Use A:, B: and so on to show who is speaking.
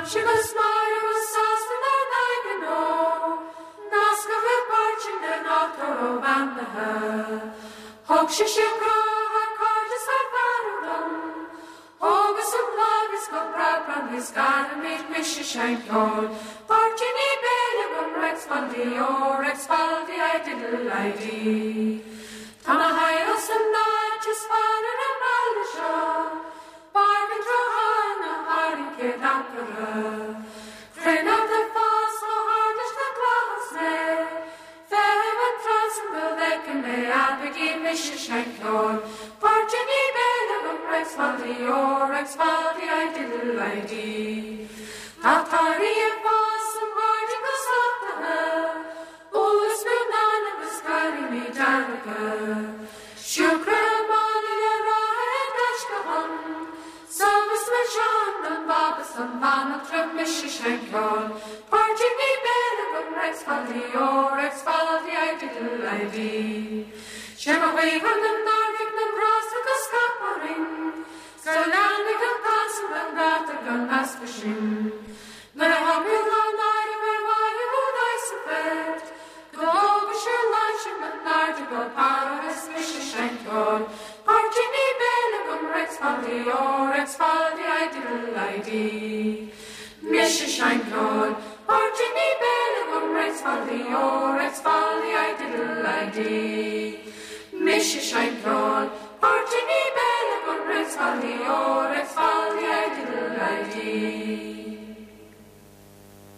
A: Sigus Marius Sastan Nagano, Naska Parchin and Octoro Vandaha, Hokshishikra, Hakarjas Harparadam, Hogus and Plagas go Prapan, his Ganamit Mishishankon, Parchini Belagum Rex Valdior, Rex Valdi, I did ID. Tamahairos and Natches Father and Malisha, Bargain Johana, Harin Kedakara, Friend of the Foss, no hardest the Clausne, Fair and Transenville, they can lay Abigi Mishishankon, Parchini Belagum Rex Valdior, Rex Valdi, I did ID. Tatari and Foss and Bardical Sataha, Ulus Milnana was carrying me Danica. Shukra Malia Raya Dashkavan, Savis Majan and Babas and Mama Trip Mishishankon, Parchini Belagum Rex Valdior, Rex Valdi, I did ID. Shemaway from the Narvik, the Brass of the Scaparing, Skalanic and Passing and Gatagan Aspashing. But I hope you'll not night of where I would ice a bed. Go over your lunch and article power as Mishishankon. Parchini Belagum Rex Valdior, Rex Valdi, I did ID. Mishishankon. Parchini Belagum Rex Valdior, Rex Valdi, I did ID. Mishishankon.